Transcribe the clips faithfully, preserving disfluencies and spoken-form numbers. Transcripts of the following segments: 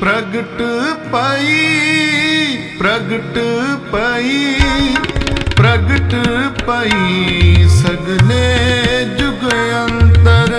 प्रगट पाई प्रगट पाई प्रगट पाई सगले जुग अंतर।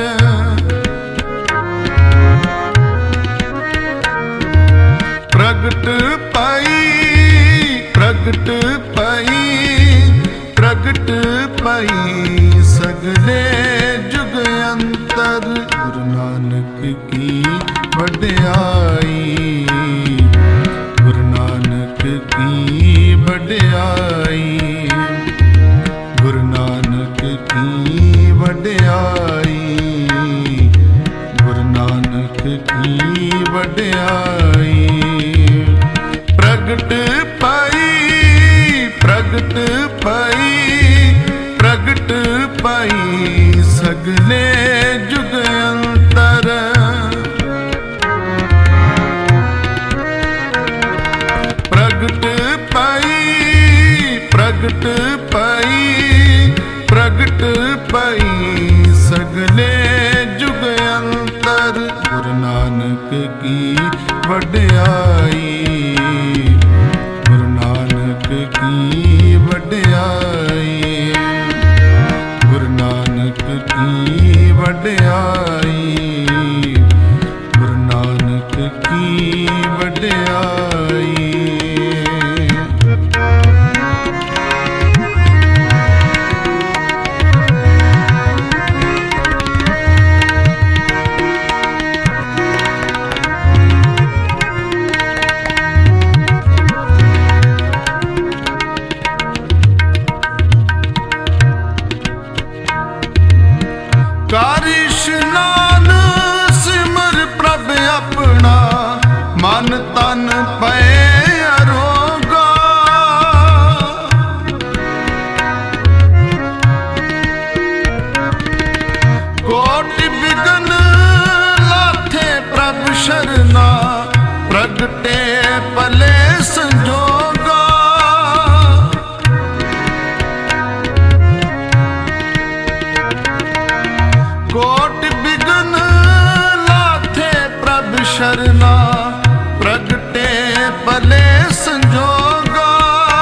प्रगट पाई प्रगट पाई प्रगट पाई सगले जुग अंतर। गुरु नानक की वड्याई गुरु नानक की वड्याई गुरु नानक की वड्याई गुरु नानक की वड्याई। प्रगट पाई प्रगट पाई प्रगट पाई सगले जुग अंतर। प्रगट पाई प्रगट पाई प्रगट पाई सगले जुग अंतर। गुरु नानक की वड्याई गुरु नानक की वड्याई गुरु नानक की वड्याई गुरु नानक की वड्याई। कर इशनान सिमर प्रभ अपना मन तन पे अरोगा। कोटि बिघन लाथे प्रभ शरणा प्रगटे पले संजोगा। कोट बिघन लाथे प्रभ शरणा प्रगटे पले संजोगा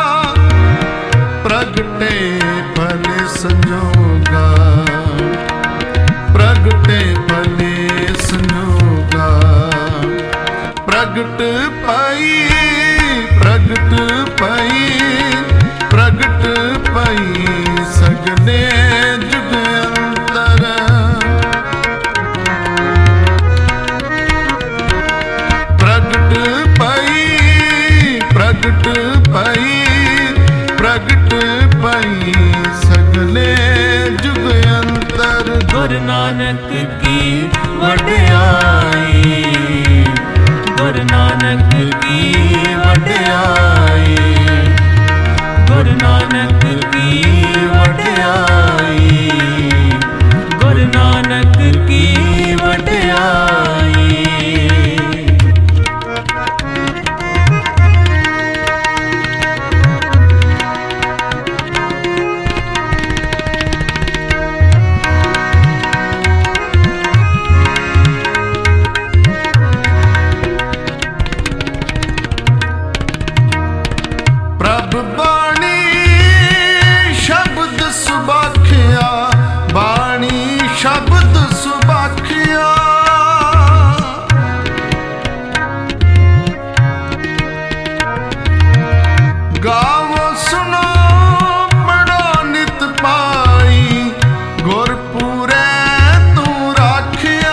प्रगटे पले संजोगा प्रगटे पले संजोगा। प्रगट पाई प्रगट पाई प्रगट पाई सगले जुग अंतर। प्रगट पाई प्रगट पाई प्रगट पाई सगले जुग अंतर। गुरु नानक की वड्याई गुरु नानक की वड्याई गुरु नानक की वड्याई गुरु नानक की वड्याई। प्रभ बाणी शब्द सुबाखिया बाणी शब्द सुबाखिया। गावो सुनो बड़ो नित पाई गुरपुरे तू राखिया।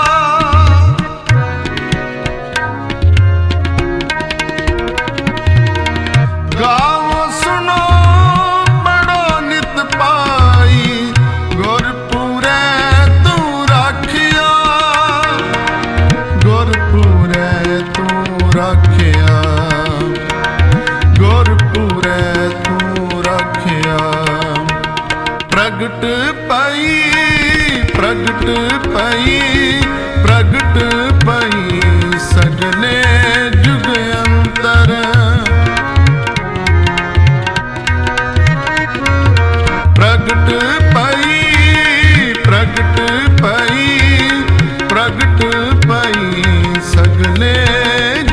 गावो सुनो बड़ो नित पाई गुरपुरे तू राखिया गुरपुरे तू राखिया गुरपुरे तू राखिया। प्रगट पाई प्रगट पाई प्रगट पाई सगले जुग अंतर। प्रगट पाई प्रगट पाई प्रगट पाई सगले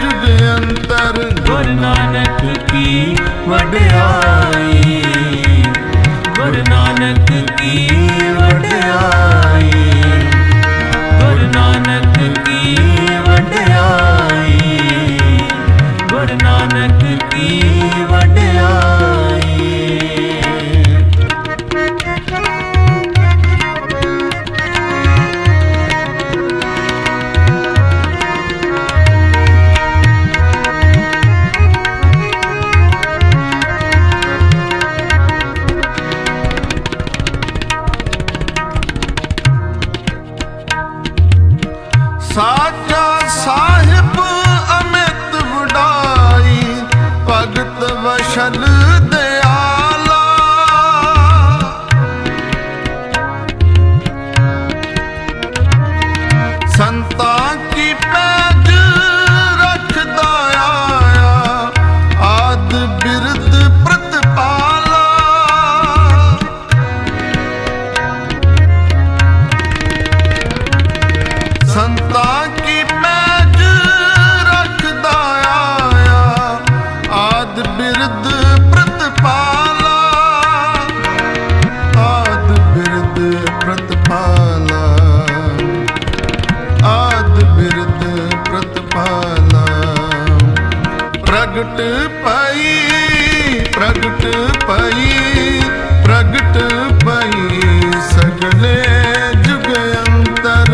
ਵਡਿਆਈ, ਗੁਰੂ ਨਾਨਕ ਕੀ ਵਡਿਆਈ, ਗੁਰੂ ਨਾਨਕ ਕੀ ਵਡਿਆਈ, ਗੁਰੂ ਨਾਨਕ ਕੀ ਵਡਿਆਈ। ਸਾਚਾ ਸਾਹਿਬ ਅਮਿਤ ਵਡਾਈ, ਭਗਤ ਵਸ਼ਲ ਦਿਆਲਾ। ਸੰਤਾਂ ਕੀ ਪੈਜ ਰੱਖਦਾ ਆਇਆ, ਆਦ ਬਿਰਦ ਪ੍ਰਤਪਾਲਾ। ਸੰਤਾਂ ਕੀ ਪੈਜ ਰੱਖਦਾ ਆਇਆ, ਆਦ ਬਿਰਦ ਪ੍ਰਤਪਾਲਾ, ਆਦ ਬਿਰਦ ਪ੍ਰਤਪਾਲਾ, ਆਦ ਬਿਰਦ ਪ੍ਰਤਪਾਲਾ। ਪ੍ਰਗਟ ਪਈ, ਪ੍ਰਗਟ ਪਈ, ਪ੍ਰਗਟ ਪਈ ਸਗਲੇ ਜੁਗ ਅੰਤਰ।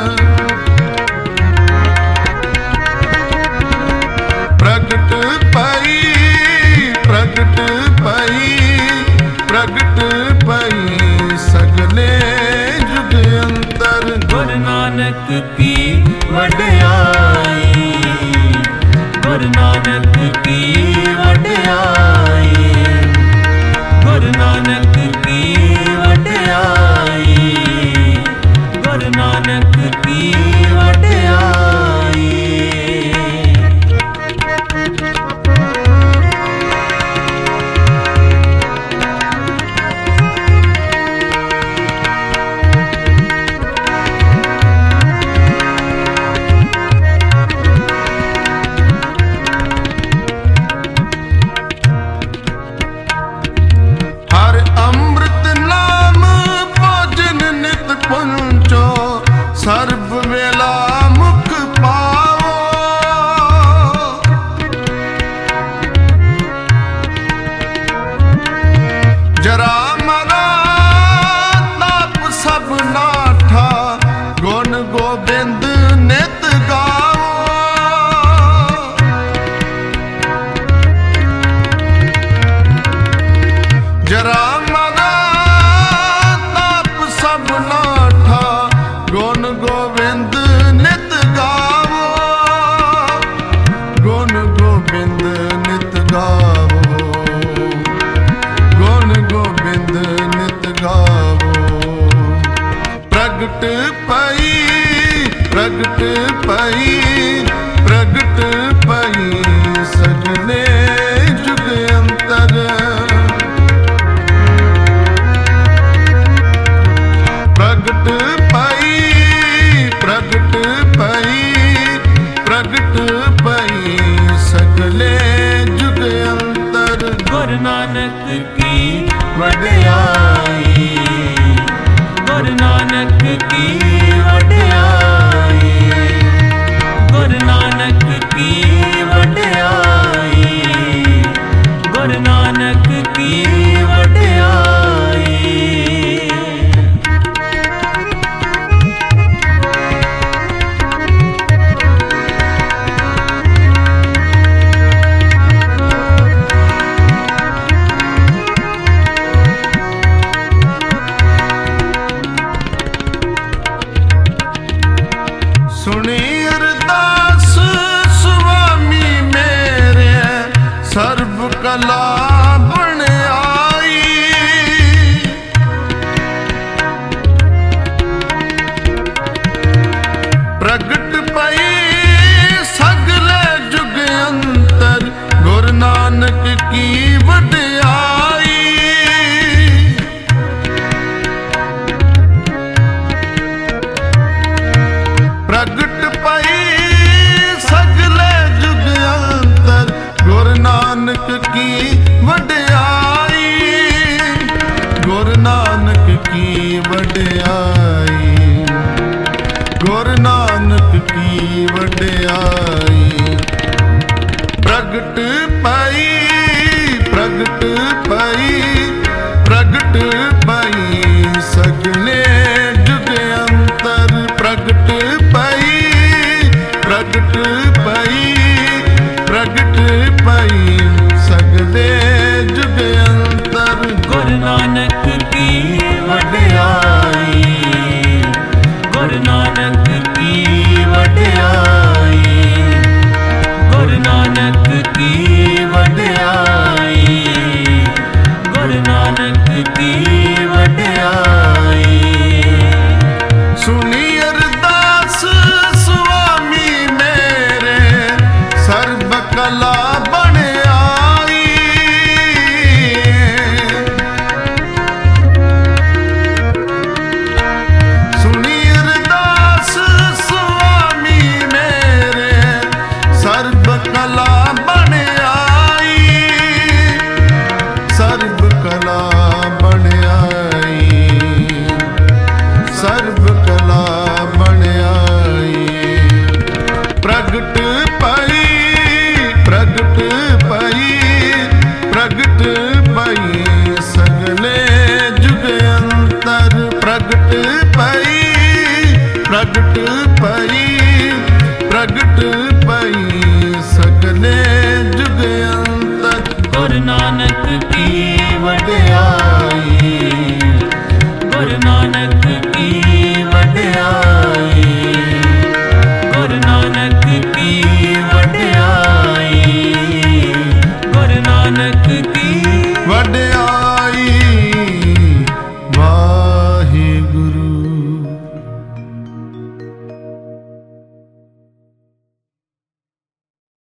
ਪ੍ਰਗਟ ਪਈ, ਪ੍ਰਗਟ ਪਈ, ਪ੍ਰਗਟ ਪਈ ਸਗਲੇ ਜੁਗ ਅੰਤਰ। ਗੁਰੂ ਨਾਨਕ ਕੀ ਵਡਿਆਈ, ਗੁਰੂ ਨਾਨਕ ਕੀ ਵਡਿਆਈ, ਗੁਰੂ ਨਾਨਕ ਕੀ ਵਡਿਆਈ, ਗੁਰੂ ਨਾਨਕ ਕੀ ਵਡਿਆਈ। ਹਰ ਅੰਮ੍ਰਿਤ ਨਾਮ ਭੋਜਨ ਨਿਤ ਪੁੰਚੋ, ਸਰਬ ਵੇਲਾ ਮੁਖ ਪਾਵੋ। ਜਰਾ ਮਰਾ ਤਾਪ ਸਭ ਨਾਠਾ, ਗੁਣ ਗੋਬਿੰਦ ਨਿਤ ਗਾਵੋ। ਜਰਾ ਮਰਾ ਤਾਪ ਸਭ ਨਾਠਾ, ਗੁਣ ਗੋਬਿੰਦ ਨਿਤ ਗਾਵੋ, ਗੁਣ ਗੋਬਿੰਦ ਨਿਤ ਗਾਵੋ, ਗੁਣ ਗੋਬਿੰਦ ਨਿਤ ਗਾਵੋ। ਪ੍ਰਗਟ ਪਈ, ਪ੍ਰਗਟ ਪਈ, ਪ੍ਰਗਟ ਪਈ ਸਗਲੇ ਜੁਗ ਅੰਤਰ। ਪ੍ਰਗਟ ਪਈ, ਪ੍ਰਗਟ ਪਈ, ਪ੍ਰਗਟ ਪਈ ਸਗਲੇ ਜੁਗ ਅੰਤਰ। ਗੁਰੂ ਨਾਨਕ ਕੀ ਵਡਿਆਈ, ਗੁਰੂ ਨਾਨਕ ਕੀ ਵਡਿਆਈ, ਪ੍ਰਗਟ ਪਈ ਸਗਲੇ ਜੁਗ ਅੰਤਰ ਪ੍ਰਗਟ ਪਈ ਪ੍ਰਗਟ ਪਈ ਪ੍ਰਗਟ ਪਈ ਸਗਲੇ ਜੁਗ ਅੰਤਰ ਗੁਰੂ ਨਾਨਕ ਕੀ ਵਡਿਆਈ ਗੁਰੂ ਨਾਨਕ ਕੀ ਵਡਿਆਈ ਗੁਰੂ ਨਾਨਕ ਕੀ ਵਡਿਆਈ ਗੁਰੂ ਨਾਨਕ ਕੀ ਵਡਿਆਈ ਸੁਣੀ ਅਰਦਾਸ ਸੁਆਮੀ ਮੇਰੇ ਸਰਬ ਕਲਾ ਬਣ ਆਈ ਸੁਣੀ ਅਰਦਾਸ ਸੁਆਮੀ ਮੇਰੇ ਸਰਬ ਕਲਾ ਬਣ ਆਈ ਸਰਬ ਕਲਾ